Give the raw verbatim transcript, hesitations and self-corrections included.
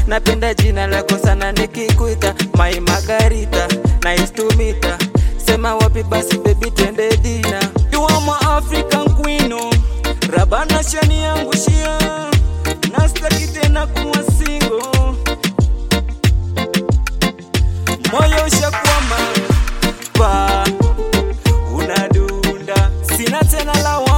Napenda jina lako sana nikikuita My Margarita, nice to meet ya. Sema wapi basi baby twende dina. You are my African queen oh. Rabana shani yangu shia, nastaki tena kuwa single. Moyo ushakwama pa unadunda, sina tena la